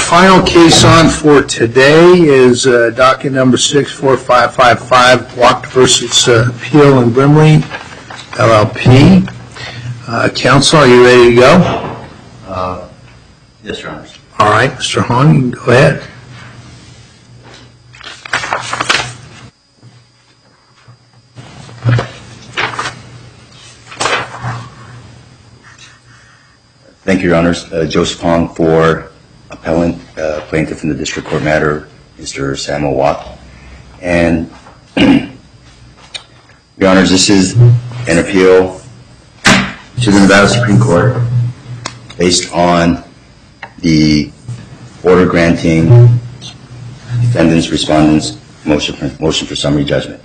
Final case on for today is docket number 64555, Wacht versus Peel and Brimley, LLP. Counsel, are you ready to go? Yes, Your Honor. All right, Mr. Hong, you can go ahead. Thank you, Your Honors. Joseph Hong for appellant, plaintiff in the district court matter, Mr. Samuel Wacht. And, Your Honors, this is an appeal to the Nevada Supreme Court based on the order granting defendants, respondents, motion for summary judgment.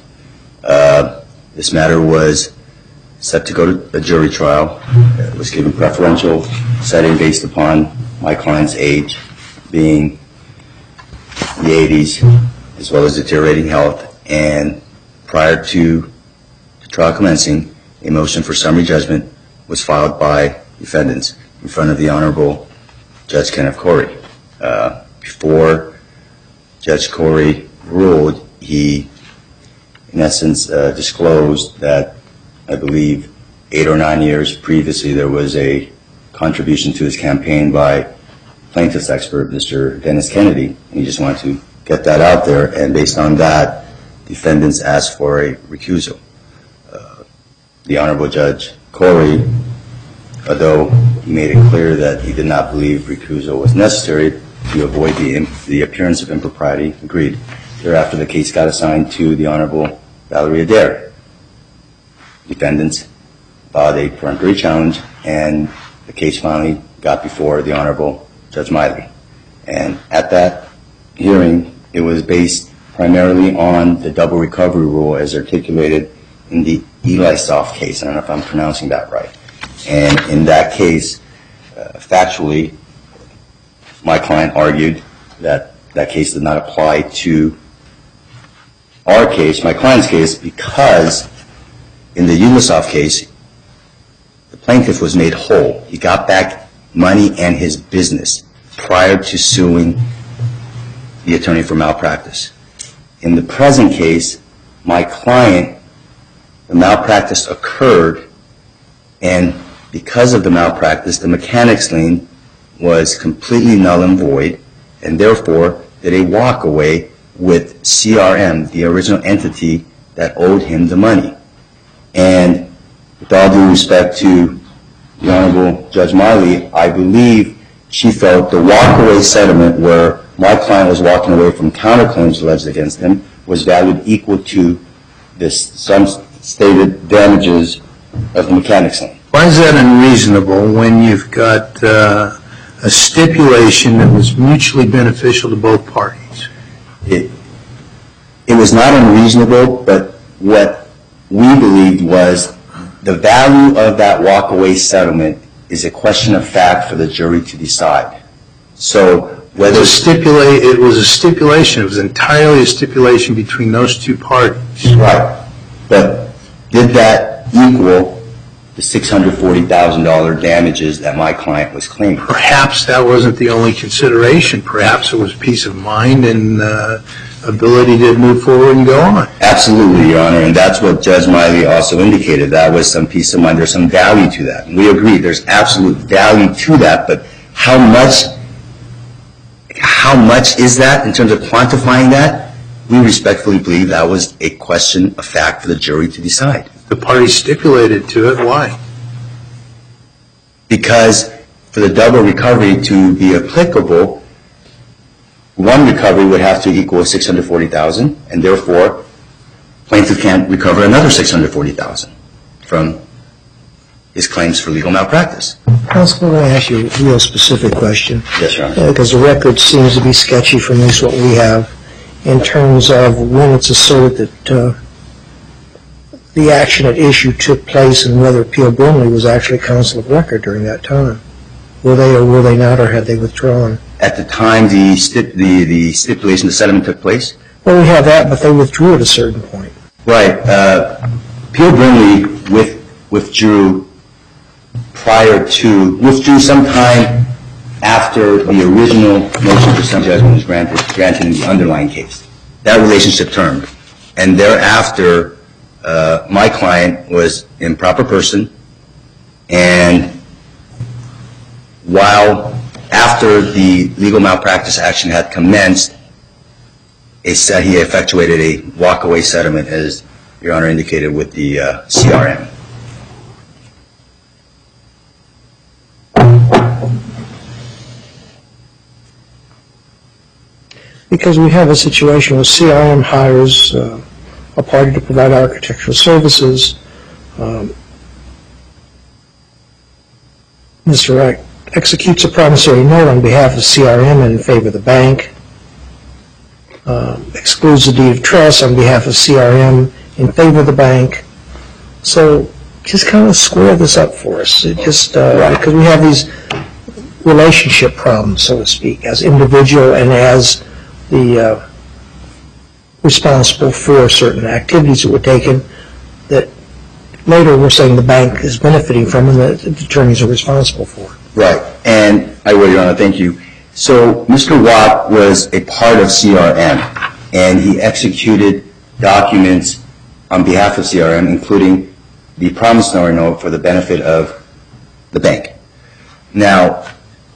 This matter was set to go to a jury trial. It was given preferential setting based upon my client's age, being the 80s, as well as deteriorating health. And prior to the trial commencing, a motion for summary judgment was filed by defendants in front of the Honorable Judge Kenneth Corey. Before Judge Corey ruled, he, in essence, disclosed that I believe 8 or 9 years previously there was a contribution to his campaign by plaintiff's expert, Mr. Dennis Kennedy, and he just wanted to get that out there, and based on that, defendants asked for a recusal. The Honorable Judge Corey, although he made it clear that he did not believe recusal was necessary to avoid the appearance of impropriety, agreed. Thereafter, the case got assigned to the Honorable Valerie Adair. Defendants filed a peremptory challenge, and the case finally got before the Honorable Judge Miley. And at that hearing, it was based primarily on the double recovery rule as articulated in the Eli Soft case. I don't know if I'm pronouncing that right. And in that case, factually, my client argued that that case did not apply to our case, my client's case, because in the Ulisoft case, the plaintiff was made whole. He got back money and his business prior to suing the attorney for malpractice. In the present case, my client, the malpractice occurred, and because of the malpractice, the mechanics lien was completely null and void, and therefore did a walkaway with CRM, the original entity that owed him the money. And with all due respect to the Honorable Judge Miley, I believe she felt the walkaway settlement where my client was walking away from counterclaims alleged against him was valued equal to some stated damages of the mechanics lien. Why is that unreasonable when you've got a stipulation that was mutually beneficial to both parties? It was not unreasonable, but what we believed was the value of that walkaway settlement is a question of fact for the jury to decide. So whether it was a stipulation, it was entirely a stipulation between those two parties. Right. But did that equal the $640,000 damages that my client was claiming? Perhaps that wasn't the only consideration. Perhaps it was peace of mind and ability to move forward and go on. Absolutely, Your Honor, and that's what Judge Miley also indicated. That was some peace of mind. There's some value to that. And we agree there's absolute value to that, but how much is that in terms of quantifying that? We respectfully believe that was a question of fact for the jury to decide. The parties stipulated to it. Why? Because for the double recovery to be applicable, one recovery would have to equal $640,000, and therefore plaintiff can't recover another $640,000 from his claims for legal malpractice. Counsel, let me ask you a real specific question. Yes, Your Honor. Because the record seems to be sketchy from at least what we have in terms of when it's asserted that the action at issue took place and whether Peel Brimley was actually counsel of record during that time. Were they or were they not, or had they withdrawn? At the time the stipulation, the settlement took place? Well, we have that, but they withdrew at a certain point. Right. Peel Brimley withdrew sometime after the original motion for summary judgment was granted in the underlying case. That relationship termed. And thereafter, my client was improper person, and while after the legal malpractice action had commenced, he effectuated a walk-away settlement, as Your Honor indicated, with the CRM. Because we have a situation where CRM hires a party to provide architectural services. Mr. Wright executes a promissory note on behalf of CRM and in favor of the bank, excludes the deed of trust on behalf of CRM in favor of the bank. So just kind of square this up for us. It just because we have these relationship problems, so to speak, as individual and as the responsible for certain activities that were taken that later we're saying the bank is benefiting from and the attorneys are responsible for. Right. And I will, Your Honor. Thank you. So Mr. Watt was a part of CRM, and he executed documents on behalf of CRM, including the promissory note for the benefit of the bank. Now,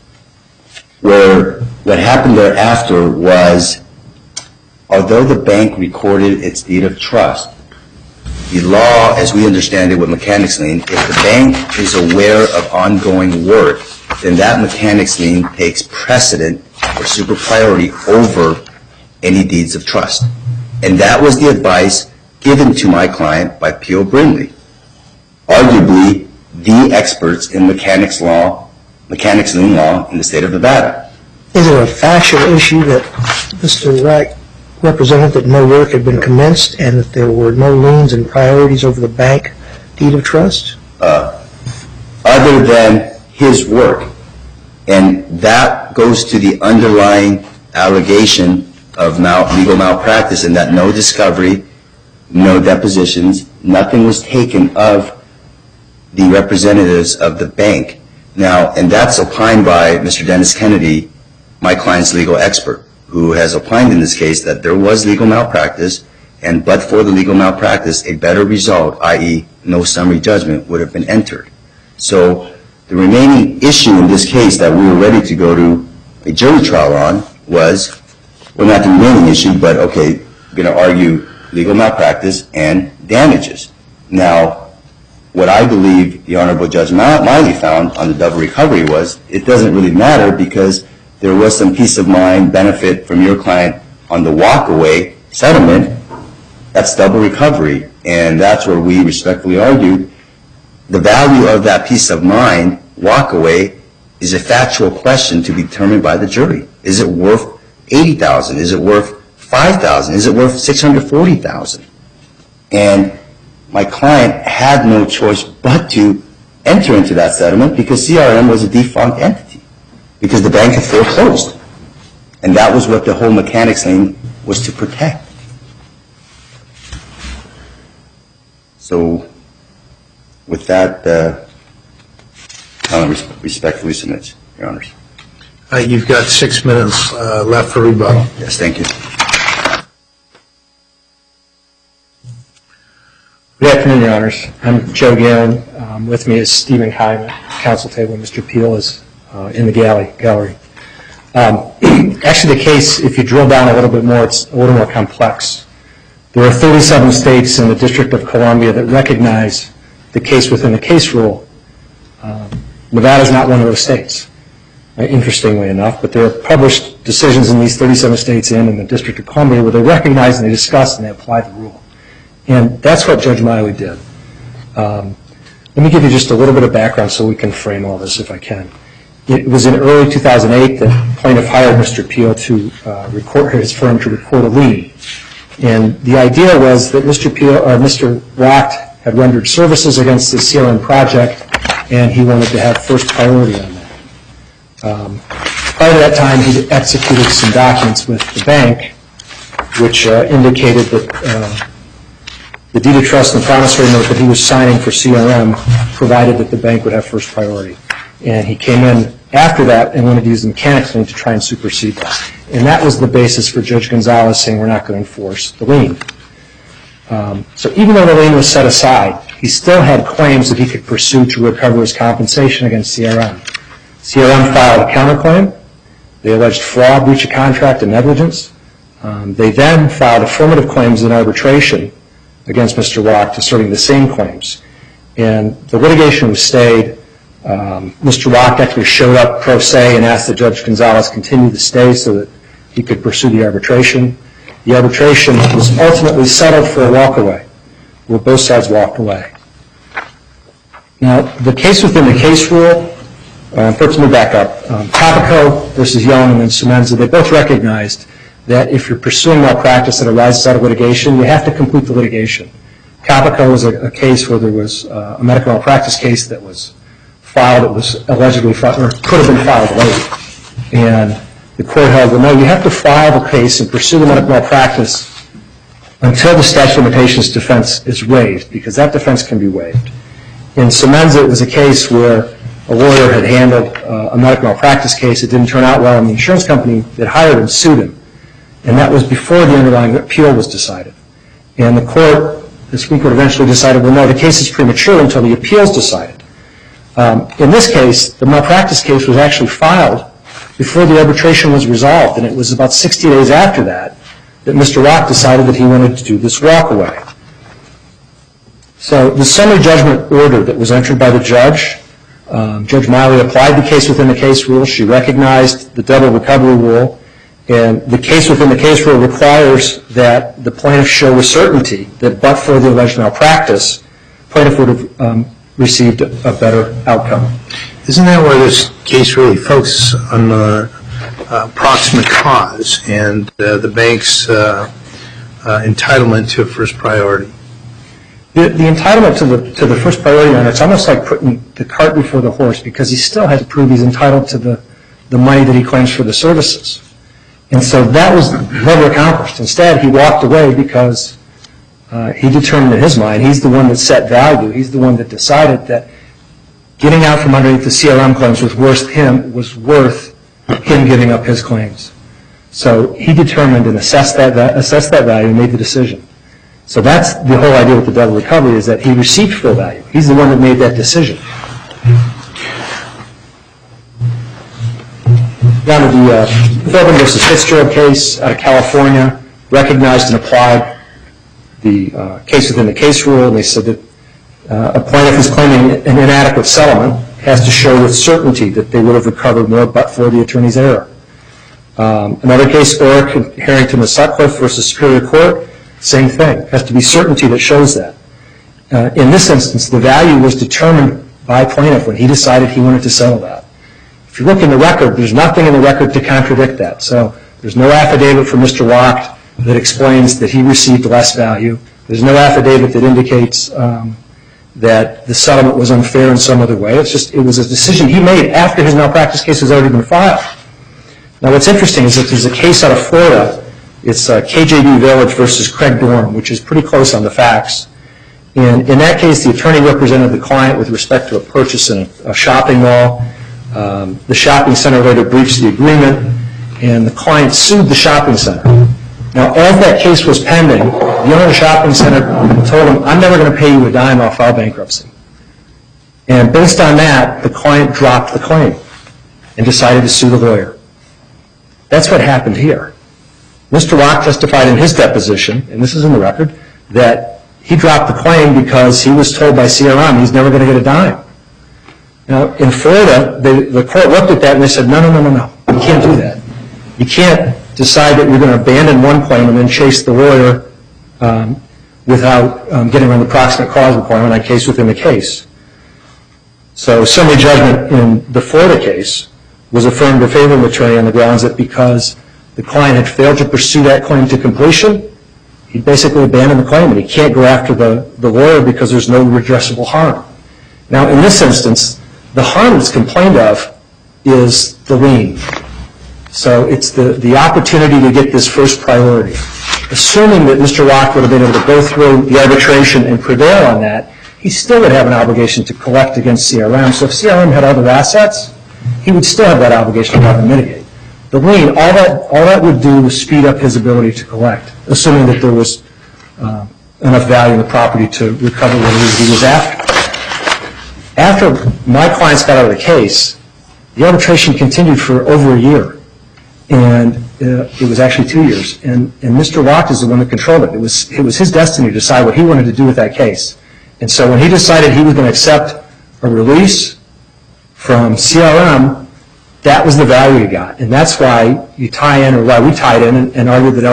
what happened thereafter was, although the bank recorded its deed of trust, the law, as we understand it with mechanics lien, if the bank is aware of ongoing work, then that mechanics lien takes precedent or super priority over any deeds of trust. And that was the advice given to my client by P.O. Brinley, arguably the experts in mechanics lien law in the state of Nevada. Is there a factual issue that Mr. Wright represented that no work had been commenced and that there were no liens and priorities over the bank deed of trust? Other than his work. And that goes to the underlying allegation of legal malpractice, in that no discovery, no depositions, nothing was taken of the representatives of the bank. Now, and that's opined by Mr. Dennis Kennedy, my client's legal expert, who has opined in this case that there was legal malpractice, and but for the legal malpractice, a better result, i.e. no summary judgment, would have been entered. So the remaining issue in this case that we were ready to go to a jury trial on was, well, not the remaining issue, but okay, we're going to argue legal malpractice and damages. Now, what I believe the Honorable Judge Miley found on the double recovery was, it doesn't really matter because there was some peace of mind benefit from your client on the walk-away settlement. That's double recovery. And that's where we respectfully argued the value of that peace of mind walk-away is a factual question to be determined by the jury. Is it worth $80,000? Is it worth $5,000? Is it worth $640,000? And my client had no choice but to enter into that settlement because CRM was a defunct entity, because the bank had foreclosed. And that was what the whole mechanics lien was to protect. So with that, I respectfully submit, Your Honors. You've got 6 minutes left for rebuttal. Yes, thank you. Good afternoon, Your Honors. I'm Joe Guerin. With me is Stephen Hyman, counsel table. Mr. Peel is in the gallery. Actually, the case, if you drill down a little bit more, it's a little more complex. There are 37 states in the District of Columbia that recognize the case within the case rule. Nevada is not one of those states, interestingly enough, but there are published decisions in these 37 states and in the District of Columbia where they recognize and they discuss and they apply the rule. And that's what Judge Miley did. Let me give you just a little bit of background so we can frame all this if I can. It was in early 2008 that plaintiff hired Mr. Peel to record his firm to record a lien. And the idea was that Mr. Wacht had rendered services against the CRM project, and he wanted to have first priority on that. Prior to that time, he executed some documents with the bank, which indicated that the deed of trust and promissory note that he was signing for CRM provided that the bank would have first priority. And he came in after that and wanted to use the mechanics lien to try and supersede that. And that was the basis for Judge Gonzalez saying we're not going to enforce the lien. So even though the lien was set aside, he still had claims that he could pursue to recover his compensation against CRM. CRM filed a counterclaim. They alleged fraud, breach of contract, and negligence. They then filed affirmative claims in arbitration against Mr. Wacht, asserting the same claims. And the litigation was stayed. Mr. Wacht actually showed up pro se and asked that Judge Gonzalez continue to stay so that he could pursue the arbitration. The arbitration was ultimately settled for a walkaway, where both sides walked away. Now, the case within the case rule, first let me back up. Capico versus Young and then Semenza, they both recognized that if you're pursuing malpractice that arises out of litigation, you have to complete the litigation. Capico was a case where there was a medical malpractice case that was filed, it was allegedly filed, or could have been filed late. And the court held, well, no, you have to file the case and pursue the medical malpractice until the statute of limitations defense is waived, because that defense can be waived. In Semenza, it was a case where a lawyer had handled a medical malpractice case. It didn't turn out well, and the insurance company that hired him sued him. And that was before the underlying appeal was decided. And the Supreme Court eventually decided, well, no, the case is premature until the appeal is decided. In this case, the malpractice case was actually filed before the arbitration was resolved, and it was about 60 days after that that Mr. Wacht decided that he wanted to do this walkaway. So the summary judgment order that was entered by the judge, Judge Miley applied the case within the case rule. She recognized the double recovery rule, and the case within the case rule requires that the plaintiff show with certainty that but for the alleged malpractice, plaintiff would have received a better outcome. Isn't that where this case really focuses on proximate cause and the bank's entitlement to first priority? The entitlement to the first priority, and it's almost like putting the cart before the horse, because he still has to prove he's entitled to the money that he claims for the services. And so that was never accomplished. Instead, he walked away because he determined in his mind, he's the one that set value, he's the one that decided that getting out from underneath the CRM claims was worth him giving up his claims. So he determined and assessed that value and made the decision. So that's the whole idea with the double recovery, is that he received full value. He's the one that made that decision. Down to the Philbin versus Fitzgerald case out of California, recognized and applied the case within the case rule, and they said that a plaintiff who's claiming an inadequate settlement has to show with certainty that they would have recovered more but for the attorney's error. Another case, Orrick, Harrington, and Sutcliffe versus Superior Court, same thing. Has to be certainty that shows that. In this instance, the value was determined by plaintiff when he decided he wanted to settle that. If you look in the record, there's nothing in the record to contradict that. So there's no affidavit from Mr. Wacht that explains that he received less value. There's no affidavit that indicates that the settlement was unfair in some other way. It was a decision he made after his malpractice case has already been filed. Now what's interesting is that there's a case out of Florida. It's KJB Village versus Craig Dorn, which is pretty close on the facts. And in that case, the attorney represented the client with respect to a purchase in a shopping mall. The shopping center later breached the agreement, and the client sued the shopping center. Now, as that case was pending, the owner of the shopping center told him, I'm never going to pay you a dime, I'll file bankruptcy. And based on that, the client dropped the claim and decided to sue the lawyer. That's what happened here. Mr. Wacht testified in his deposition, and this is in the record, that he dropped the claim because he was told by CRM he's never going to get a dime. Now, in Florida, the court looked at that and they said, no, you can't do that. You can't decide that you're going to abandon one claim and then chase the lawyer without getting around the proximate cause requirement on case within the case. So summary judgment in the Florida case was affirmed in favor of the attorney on the grounds that because the client had failed to pursue that claim to completion, he basically abandoned the claim and he can't go after the lawyer because there's no redressable harm. Now, in this instance, the harm that's complained of is the lien. So it's the opportunity to get this first priority. Assuming that Mr. Wacht would have been able to go through the arbitration and prevail on that, he still would have an obligation to collect against CRM. So if CRM had other assets, he would still have that obligation to go out and mitigate. The lien, all that would do was speed up his ability to collect, assuming that there was enough value in the property to recover what it is he was after. After my clients got out of the case, the arbitration continued for over a year, and it was actually 2 years. And Mr. Locke is the one that controlled it. It was his destiny to decide what he wanted to do with that case. And so when he decided he was going to accept a release from CRM, that was the value he got. And that's why you tie in, or why we tied in and argued that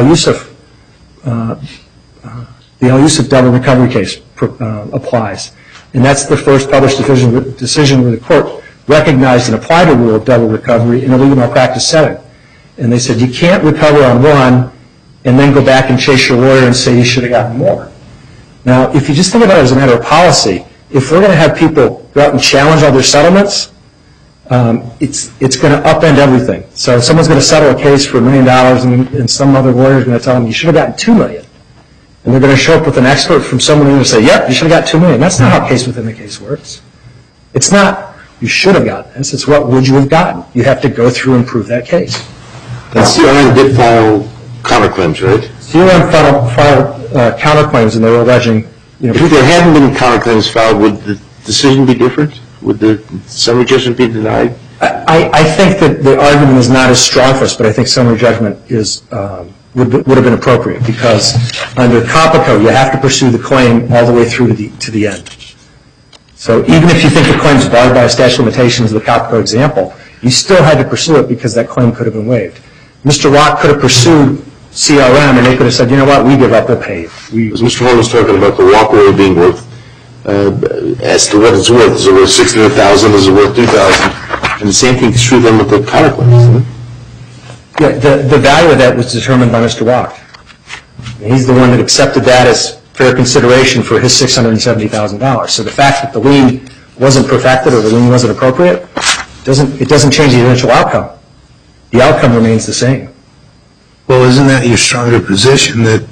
the El Yusuf double recovery case applies. And that's the first published decision where the court recognized and applied a rule of double recovery in a legal malpractice setting. And they said you can't recover on one and then go back and chase your lawyer and say you should have gotten more. Now, if you just think about it as a matter of policy, if we're going to have people go out and challenge all their settlements, it's going to upend everything. So if someone's going to settle a case for $1 million and some other lawyer is going to tell them you should have gotten $2 million, and they're going to show up with an expert from someone who's going to say, yep, you should have got $2 million. That's not how case within the case works. It's not you should have gotten this. It's what would you have gotten. You have to go through and prove that case. And CRM did file counterclaims, right? CRM filed counterclaims, and they were alleging, if there hadn't been counterclaims filed, would the decision be different? Would the summary judgment be denied? I think that the argument is not as strong for us, but I think summary judgment would have been appropriate, because under COPPACO, you have to pursue the claim all the way through to the end. So even if you think the claim is barred by a statute of limitations, the COPPACO example, you still had to pursue it because that claim could have been waived. Mr. Locke could have pursued CRM, and they could have said, you know what, we give up, we'll pay you. As Mr. Holmes was talking about the walkaway being worth, as to what it's worth, is it worth $600,000, is it worth $2,000? And the same thing is true then with the counterclaims, isn't it? Yeah, the value of that was determined by Mr. Locke. He's the one that accepted that as fair consideration for his $670,000. So the fact that the lien wasn't perfected or the lien wasn't appropriate, it doesn't change the eventual outcome. The outcome remains the same. Well, isn't that your stronger position that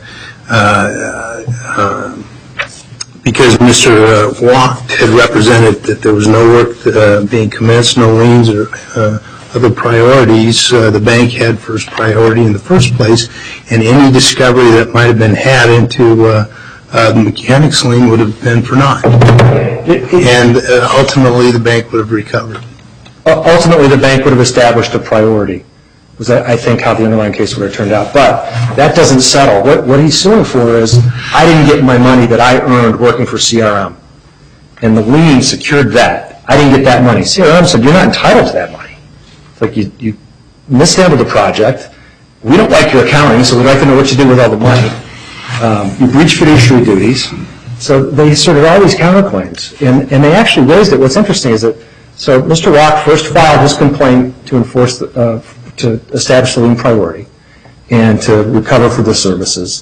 because Mr. Locke had represented that there was no work being commenced, no liens or other priorities, the bank had first priority in the first place, and any discovery that might have been had into the mechanics lien would have been for naught. And ultimately the bank would have recovered. Ultimately, the bank would have established a priority, was I think how the underlying case would have turned out. But that doesn't settle. What he's suing for is, I didn't get my money that I earned working for CRM. And the lien secured that. I didn't get that money. CRM said, you're not entitled to that money. It's like you mishandled the project. We don't like your accounting, so we'd like to know what you did with all the money. You breached fiduciary duties. So they asserted all these counterclaims. And they actually raised it. What's interesting is that, so Mr. Locke first filed his complaint to enforce, to establish the lien priority and to recover for the services.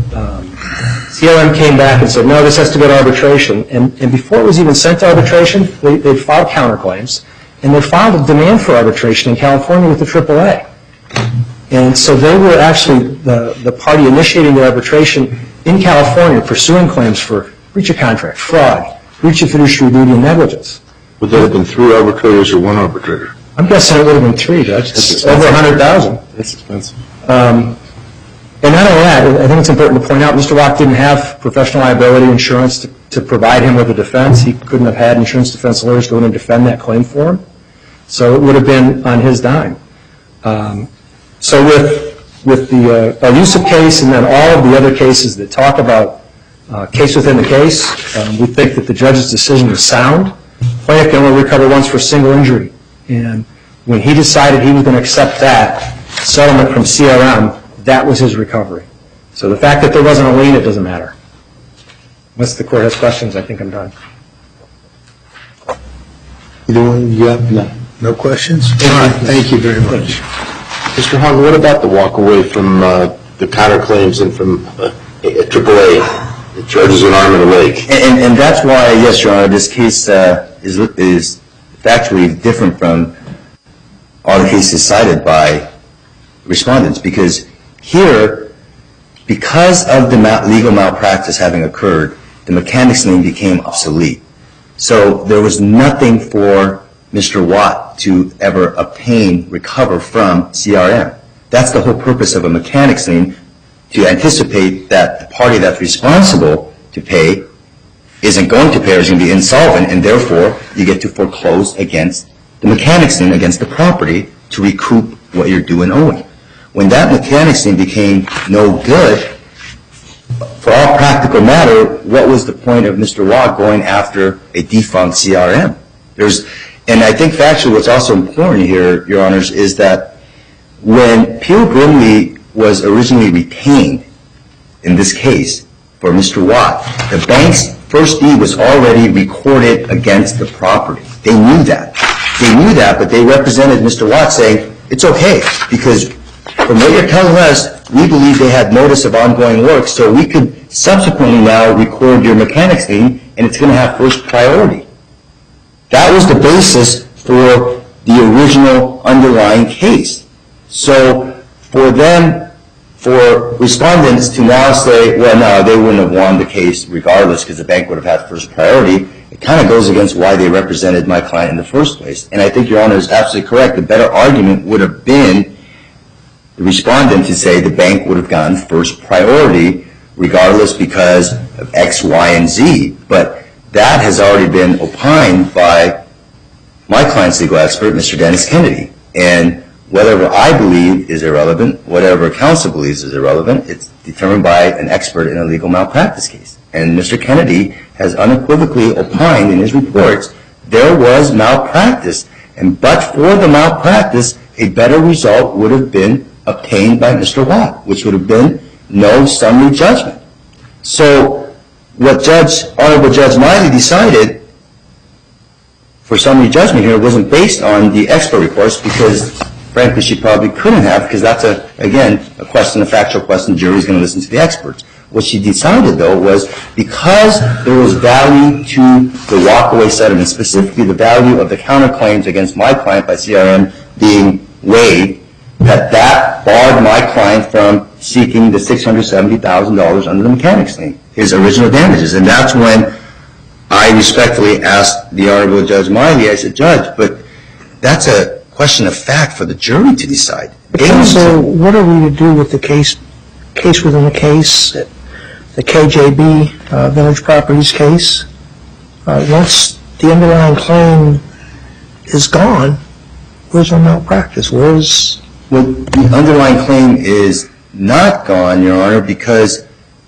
CRM came back and said, no, this has to go to arbitration. And before it was even sent to arbitration, they filed counterclaims, and they filed a demand for arbitration in California with the AAA. And so they were actually the party initiating the arbitration in California, pursuing claims for breach of contract, fraud, breach of fiduciary duty, and negligence. Would that have been 3 arbitrators or 1 arbitrator? I'm guessing it would have been 3, Judge. It's over $100,000. That's expensive. And not only that, I think it's important to point out, Mr. Locke didn't have professional liability insurance to provide him with a defense. He couldn't have had insurance defense lawyers go in and defend that claim for him. So it would have been on his dime. So with the El Yusuf case and then all of the other cases that talk about case within the case, we think that the judge's decision is sound. Plaintiff can only recover once for a single injury. And when he decided he was going to accept that settlement from CRM, that was his recovery. So the fact that there wasn't a lien, it doesn't matter. Unless the court has questions, I think I'm done. Either one, you have no questions? All right, thank you very much. Mr. Hahn, what about the walk away from the counterclaims and from AAA? It charges an arm and a leg. And that's why, yes, Your Honor, this case is factually different from all the cases cited by respondents, because here, because of the legal malpractice having occurred, the mechanics lien became obsolete. So there was nothing for Mr. Watt to ever recover from CRM. That's the whole purpose of a mechanics lien, to anticipate that the party that's responsible to pay isn't going to pay or is going to be insolvent, and therefore you get to foreclose against the mechanics lien against the property to recoup what you're due and owing. When that mechanics lien became no good, for all practical matter, what was the point of Mr. Watt going after a defunct CRM? And I think factually what's also important here, Your Honors, is that when Peel Brimley was originally retained in this case for Mr. Watt, the bank's first deed was already recorded against the property. They knew that. But they represented Mr. Watt saying, it's okay, because from what you're telling us, we believe they had notice of ongoing work, so we could subsequently now record your mechanics lien, and it's going to have first priority. That was the basis for the original underlying case. So for respondents to now say, well, no, they wouldn't have won the case regardless because the bank would have had first priority, it kind of goes against why they represented my client in the first place. And I think Your Honor is absolutely correct. The better argument would have been the respondent to say the bank would have gotten first priority regardless because of X, Y, and Z. But that has already been opined by my client's legal expert, Mr. Dennis Kennedy. And whatever I believe is irrelevant, whatever counsel believes is irrelevant, it's determined by an expert in a legal malpractice case. And Mr. Kennedy has unequivocally opined in his reports there was malpractice. But for the malpractice, a better result would have been obtained by Mr. Watt, which would have been no summary judgment. So what Honorable Judge Miley decided for summary judgment here wasn't based on the expert reports because, frankly, she probably couldn't have because that's, again, a factual question. The jury's going to listen to the experts. What she decided, though, was because there was value to the walkaway settlement, specifically the value of the counterclaims against my client by CRM being waived, that barred my client from seeking the $670,000 under the mechanics lien, his original damages. And that's when I respectfully asked the Honorable Judge Miley, I said, Judge, but that's a question of fact for the jury to decide. So what are we to do with the case within the case, the KJB Village Properties case? Once the underlying claim is gone, where's our malpractice? Well, the underlying claim is not gone, Your Honor, because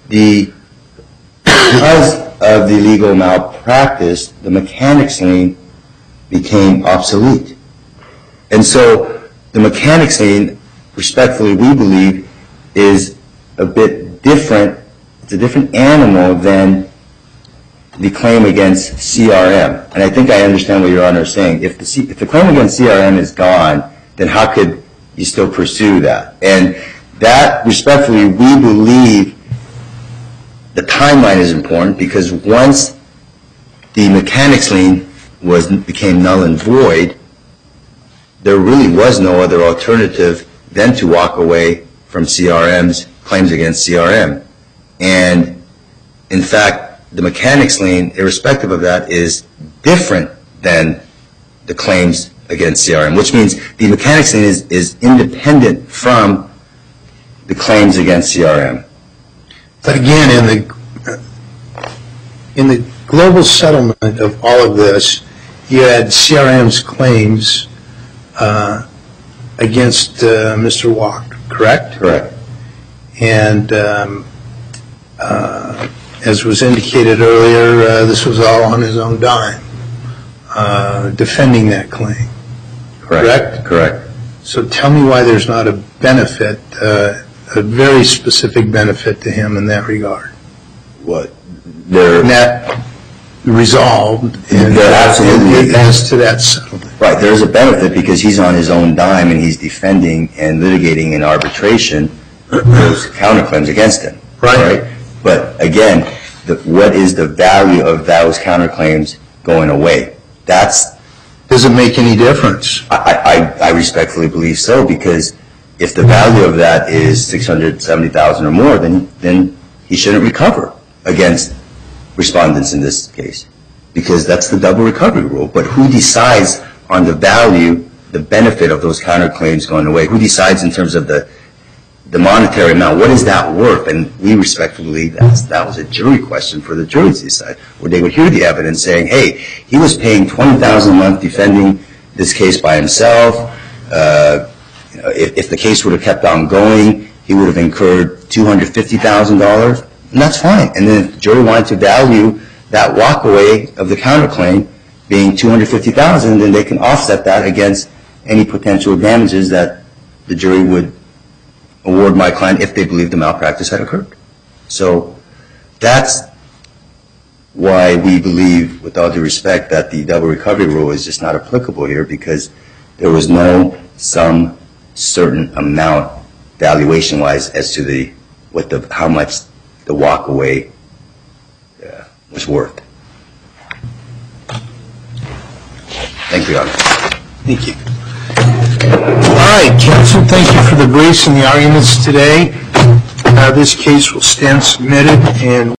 of the legal malpractice, the mechanics lien became obsolete. And so the mechanics lien, respectfully, we believe, is a bit different. It's a different animal than the claim against CRM. And I think I understand what Your Honor is saying. If the claim against CRM is gone, then how could you still pursue that? And that, respectfully, we believe the timeline is important because once the mechanics lien became null and void, there really was no other alternative than to walk away from CRM's claims against CRM. And, in fact, the mechanics lien, irrespective of that, is different than the claims against CRM, which means the mechanics lien is independent from the claims against CRM. But again, in the global settlement of all of this, you had CRM's claims against Mr. Watt, correct? Correct. And as was indicated earlier, this was all on his own dime, defending that claim. Correct? Correct. So tell me why there's not a benefit, a very specific benefit to him in that regard. What? That resolved absolutely as to that settlement. Right, there's a benefit because he's on his own dime and he's defending and litigating in arbitration those counterclaims against him. Right. But again, what is the value of those counterclaims going away? Does it make any difference? I respectfully believe so, because if the value of that is $670,000 or more, then he shouldn't recover against respondents in this case, because that's the double recovery rule. But who decides on the value, the benefit of those counterclaims going away? Who decides in terms of the monetary amount? What is that worth? And we respectfully believe that was a jury question for the jury to decide, where they would hear the evidence saying, hey, he was paying $20,000 a month defending this case by himself. If the case would have kept on going, he would have incurred $250,000, and that's fine. And then if the jury wanted to value that walkaway of the counterclaim being $250,000, then they can offset that against any potential damages that the jury would award my client if they believed the malpractice had occurred. So that's why we believe, with all due respect, that the double recovery rule is just not applicable here, because there was no some certain amount valuation-wise as to how much the walkaway was worth. Thank you, Your Honor. Thank you. All right, counsel, thank you for the briefs and the arguments today. This case will stand submitted, and